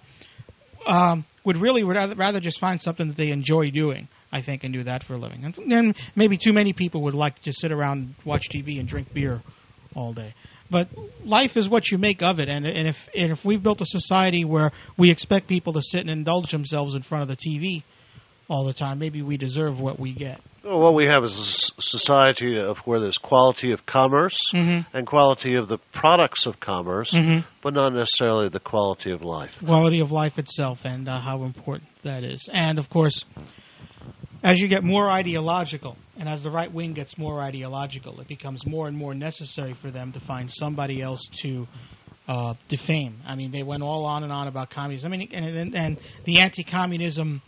Speaker 9: would rather just find something that they enjoy doing, I think, and do that for a living. And then maybe too many people would like to just sit around and watch TV and drink beer all day. But life is what you make of it, and if we've built a society where we expect people to sit and indulge themselves in front of the TV all the time, maybe we deserve what we get.
Speaker 7: Well, what we have is a society of where there's quality of commerce and quality of the products of commerce, but not necessarily the quality of life.
Speaker 9: Quality of life itself, and how important that is. And, of course, as you get more ideological, and as the right wing gets more ideological, it becomes more and more necessary for them to find somebody else to defame. I mean, they went all on and on about communism. I mean, and the anti-communism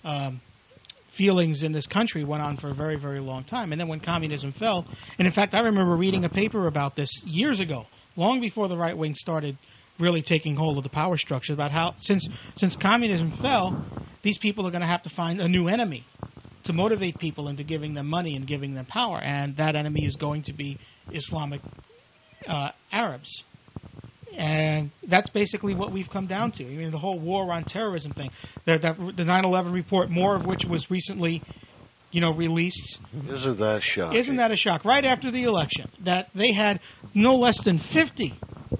Speaker 9: feelings in this country went on for a very, very long time. And then when communism fell, and in fact, I remember reading a paper about this years ago, long before the right wing started really taking hold of the power structure, about how since communism fell, these people are going to have to find a new enemy to motivate people into giving them money and giving them power, and that enemy is going to be Islamic Arabs. And that's basically what we've come down to. I mean, the whole war on terrorism thing. The 9/11 report, more of which was recently, released.
Speaker 7: Isn't that shocking?
Speaker 9: Isn't that a shock? Right after the election, that they had no less than 50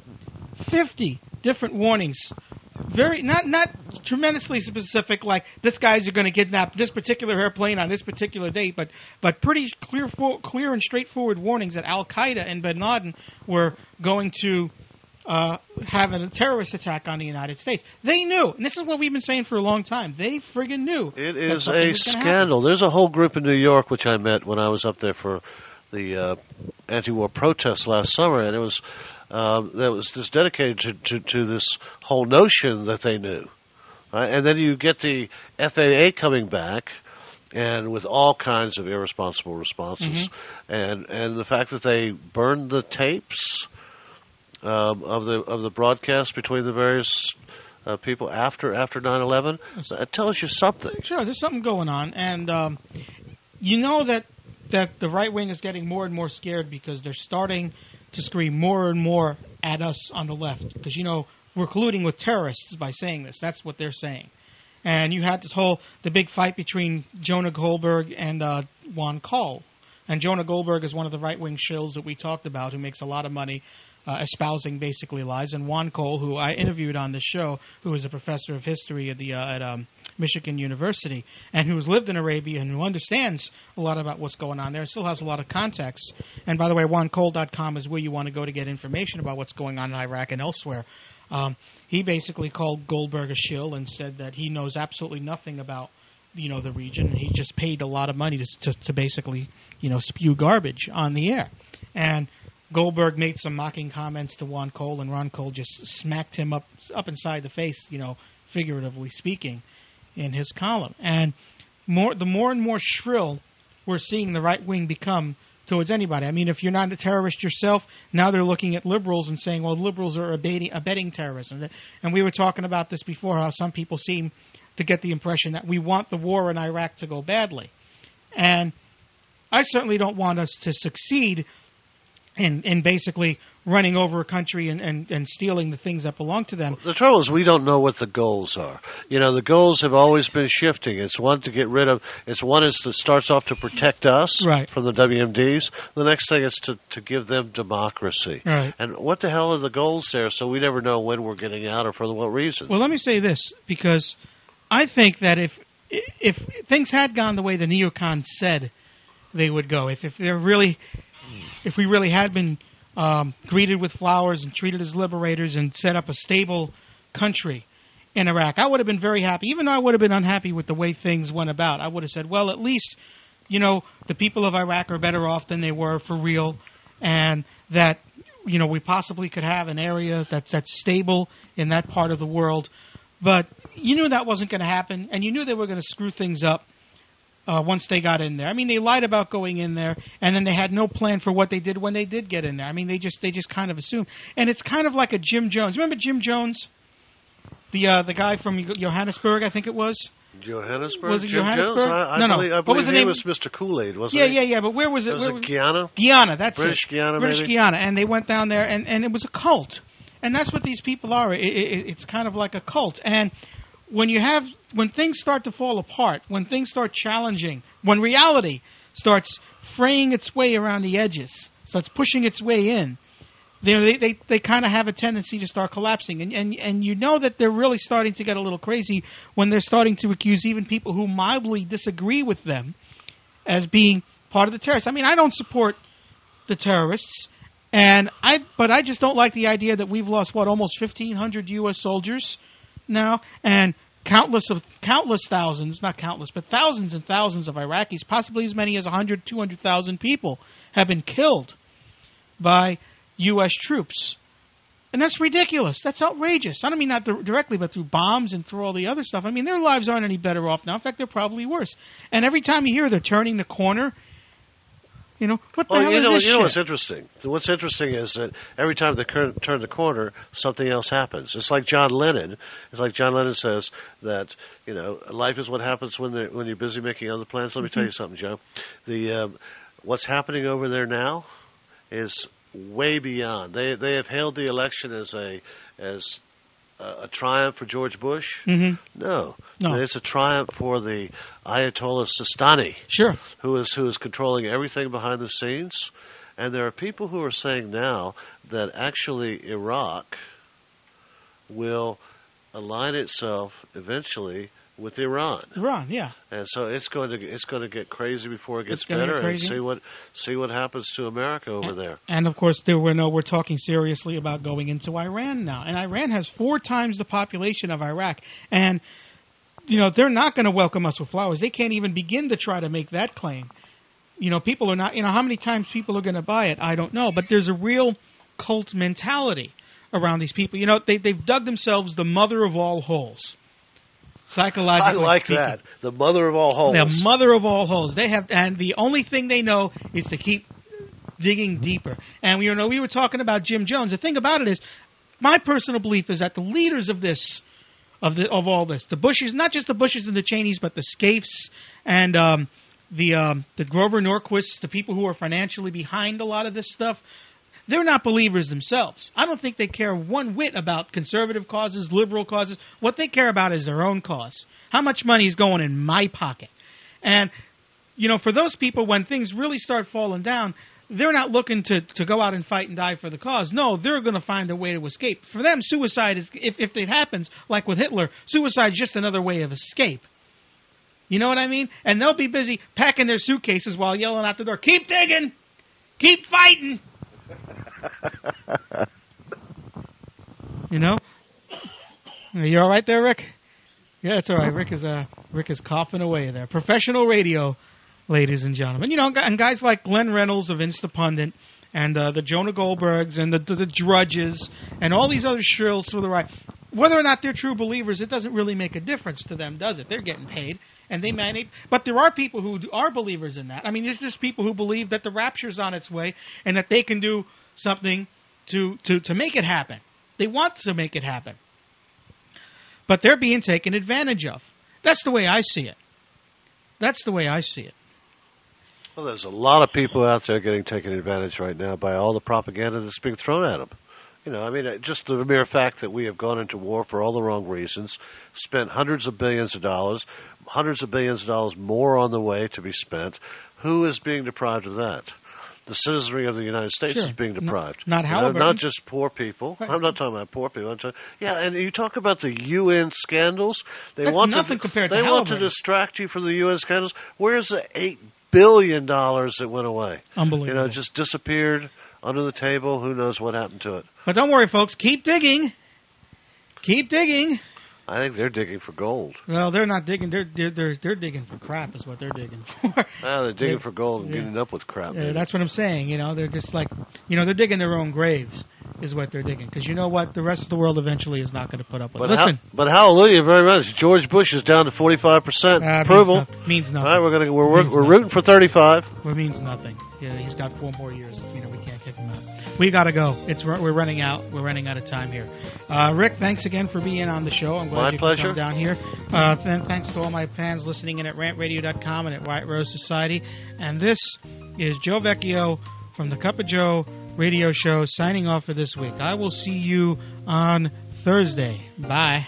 Speaker 9: different warnings. Very not tremendously specific, like this guy's going to kidnap this particular airplane on this particular date, but pretty clear and straightforward warnings that Al Qaeda and Bin Laden were going to have a terrorist attack on the United States. They knew, and this is what we've been saying for a long time. They friggin' knew.
Speaker 7: It is a scandal. There's a whole group in New York which I met when I was up there for the anti-war protests last summer, and it was that was just dedicated to this whole notion that they knew. And then you get the FAA coming back, and with all kinds of irresponsible responses, and the fact that they burned the tapes of the broadcast between the various people after 9/11, it tells you something.
Speaker 9: Sure, there's something going on, and you know that the right wing is getting more and more scared because they're starting to scream more and more at us on the left because we're colluding with terrorists by saying this. That's what they're saying. And you had the big fight between Jonah Goldberg and Juan Cole. And Jonah Goldberg is one of the right-wing shills that we talked about who makes a lot of money espousing basically lies. And Juan Cole, who I interviewed on this show, who is a professor of history at Michigan University and who has lived in Arabia and who understands a lot about what's going on there and still has a lot of context. And by the way, JuanCole.com is where you want to go to get information about what's going on in Iraq and elsewhere. He basically called Goldberg a shill and said that he knows absolutely nothing about the region. He just paid a lot of money to basically spew garbage on the air. And Goldberg made some mocking comments to Juan Cole, and Ron Cole just smacked him up inside the face, figuratively speaking, in his column. And the more and more shrill we're seeing the right wing become towards anybody. I mean, if you're not a terrorist yourself, now they're looking at liberals and saying, well, liberals are abetting terrorism. And we were talking about this before, how some people seem to get the impression that we want the war in Iraq to go badly. And I certainly don't want us to succeed in basically running over a country and stealing the things that belong to them.
Speaker 7: The trouble is we don't know what the goals are. The goals have always been shifting. It's one to get rid of. One is that starts off to protect us from the WMDs. The next thing is to give them democracy.
Speaker 9: Right.
Speaker 7: And what the hell are the goals there? So we never know when we're getting out or for what reason.
Speaker 9: Well, let me say this, because I think that if things had gone the way the neocons said they would go, if we really had been greeted with flowers and treated as liberators and set up a stable country in Iraq, I would have been very happy. Even though I would have been unhappy with the way things went about, I would have said, well, at least, the people of Iraq are better off than they were for real, and that, we possibly could have an area that's stable in that part of the world. But you knew that wasn't going to happen, and you knew they were going to screw things up once they got in there. I mean, they lied about going in there, and then they had no plan for what they did when they did get in there. I mean, they just kind of assumed. And it's kind of like a Jim Jones. Remember Jim Jones? The guy from Johannesburg, I think it was?
Speaker 7: Johannesburg?
Speaker 9: Was it
Speaker 7: Jim
Speaker 9: Johannesburg?
Speaker 7: Jones? I believe he was Mr. Kool-Aid, wasn't he?
Speaker 9: Yeah, but where was it?
Speaker 7: Was it Guyana?
Speaker 9: Guyana, that's
Speaker 7: British
Speaker 9: it.
Speaker 7: Guyana,
Speaker 9: British
Speaker 7: maybe?
Speaker 9: Guyana, and they went down there, and it was a cult. And that's what these people are. It's kind of like a cult. And when things start to fall apart, when things start challenging, when reality starts fraying its way around the edges, starts pushing its way in, they kind of have a tendency to start collapsing. And you know that they're really starting to get a little crazy when they're starting to accuse even people who mildly disagree with them as being part of the terrorists. I mean, I don't support the terrorists, but I just don't like the idea that we've lost, almost 1,500 U.S. soldiers now, and countless thousands, not countless, but thousands and thousands of Iraqis, possibly as many as 100, 200,000 people have been killed by U.S. troops. And that's ridiculous. That's outrageous. I don't mean not directly, but through bombs and through all the other stuff. I mean, their lives aren't any better off now. In fact, they're probably worse. And every time you hear they're turning the corner, what the hell is this shit?
Speaker 7: You know what's interesting? What's interesting is that every time they turn the corner, something else happens. It's like John Lennon. It's like John Lennon says that, life is what happens when you're busy making other plans. Let me tell you something, Joe. What's happening over there now is way beyond. They have hailed the election as a triumph for George Bush.
Speaker 9: Mm-hmm.
Speaker 7: No,
Speaker 9: No.
Speaker 7: It's a triumph for the Ayatollah Sistani,
Speaker 9: Sure.
Speaker 7: who is controlling everything behind the scenes. And there are people who are saying now that actually Iraq will align itself eventually with Iran.
Speaker 9: Iran, yeah.
Speaker 7: And so it's going to get crazy before it gets
Speaker 9: It's gonna
Speaker 7: better,
Speaker 9: get crazy.
Speaker 7: and see what happens to America over there.
Speaker 9: And of course, we're talking seriously about going into Iran now. And Iran has 4 times the population of Iraq. And, they're not going to welcome us with flowers. They can't even begin to try to make that claim. People are not, how many times people are going to buy it, I don't know. But there's a real cult mentality around these people. They've dug themselves the mother of all holes. Psychologically
Speaker 7: I like
Speaker 9: speaking.
Speaker 7: that. The mother of all holes.
Speaker 9: The mother of all holes. And the only thing they know is to keep digging deeper. And we were talking about Jim Jones. The thing about it is, my personal belief is that the leaders of this, of all this, the Bushes, not just the Bushes and the Cheneys, but the Scaife and the Grover Norquists, the people who are financially behind a lot of this stuff, they're not believers themselves. I don't think they care one whit about conservative causes, liberal causes. What they care about is their own cause. How much money is going in my pocket? And, for those people, when things really start falling down, they're not looking to go out and fight and die for the cause. No, they're going to find a way to escape. For them, suicide is, if it happens, like with Hitler, suicide is just another way of escape. You know what I mean? And they'll be busy packing their suitcases while yelling out the door, "Keep digging! Keep fighting!" Are you all right there, Rick? Yeah, it's all right. Rick is coughing away there. Professional radio, ladies and gentlemen. And guys like Glenn Reynolds of Instapundit and the Jonah Goldbergs and the Drudges and all these other shrills to the right. Whether or not they're true believers, it doesn't really make a difference to them, does it? They're getting paid, and they manage. But there are people who are believers in that. I mean, there's just people who believe that the rapture's on its way and that they can do something to make it happen. They want to make it happen. But they're being taken advantage of. That's the way I see it. That's the way I see it.
Speaker 7: Well, there's a lot of people out there getting taken advantage right now by all the propaganda that's being thrown at them. Just the mere fact that we have gone into war for all the wrong reasons, spent hundreds of billions of dollars more on the way to be spent. Who is being deprived of that? The citizenry of the United States is being deprived.
Speaker 9: Not Halliburton.
Speaker 7: Not just poor people. Right. I'm not talking about poor people. And you talk about the UN scandals.
Speaker 9: That's nothing compared to
Speaker 7: Halliburton. They want to distract you from the UN scandals. Where's the $8 billion that went away?
Speaker 9: Unbelievable.
Speaker 7: Just disappeared under the table. Who knows what happened to it?
Speaker 9: But don't worry, folks. Keep digging. Keep digging.
Speaker 7: I think they're digging for gold.
Speaker 9: Well, they're not digging. They're digging for crap is what they're digging for.
Speaker 7: They're digging for gold and getting up with crap.
Speaker 9: That's what I'm saying. They're just like, they're digging their own graves is what they're digging. Because you know what? The rest of the world eventually is not going to put up with it. Listen.
Speaker 7: But hallelujah very much. George Bush is down to 45% approval.
Speaker 9: Means nothing.
Speaker 7: All right, we're rooting for 35.
Speaker 9: It means nothing. Yeah, he's got 4 more years. We can't kick him out. We got to go. We're running out. We're running out of time here. Rick, thanks again for being on the show. I'm glad you could come down here. Thanks to all my fans listening in at rantradio.com and at White Rose Society. And this is Joe Vecchio from the Cup of Joe radio show signing off for this week. I will see you on Thursday. Bye.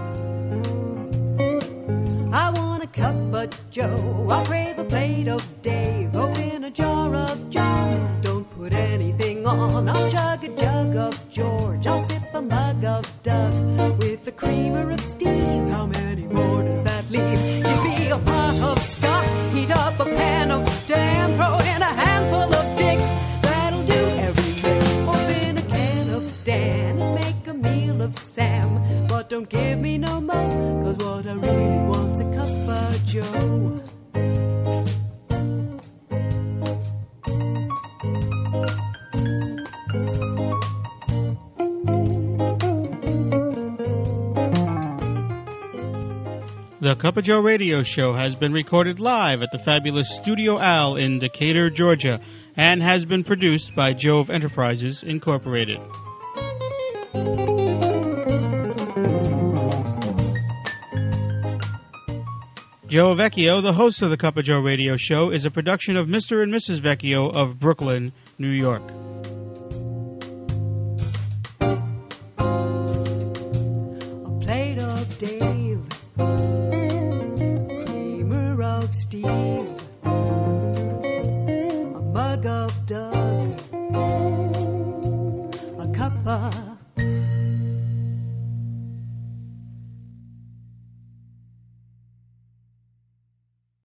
Speaker 12: I want a cup of Joe. I'll crave a plate of Dave. Oh, in a jar of John. Don't put anything on. I'll chug a jug of George. I'll sip a mug of Doug with a creamer of Steve. How many more does that leave? Give me a pot of Scott. Heat up a pan of Stan. Throw in a handful of Dick. That'll do everything. Open a can of Dan and make a meal of Sam. But don't give me no more, 'cause what I really want's a cup of Joe.
Speaker 9: The Cup of Joe radio show has been recorded live at the fabulous Studio Al in Decatur, Georgia, and has been produced by Jove Enterprises, Incorporated. Joe Vecchio, the host of the Cup of Joe radio show, is a production of Mr. and Mrs. Vecchio of Brooklyn, New York.
Speaker 12: of Steve, a mug of Doug, a cup of